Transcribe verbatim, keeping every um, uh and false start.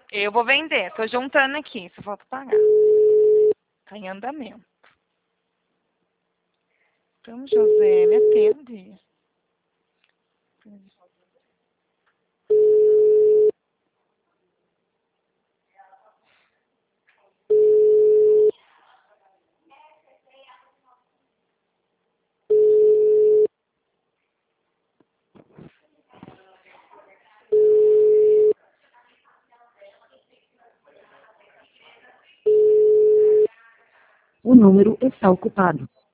Eu vou vender. Tô juntando aqui. Só falta pagar. Tá em andamento. Então, José, me atende. O número está ocupado.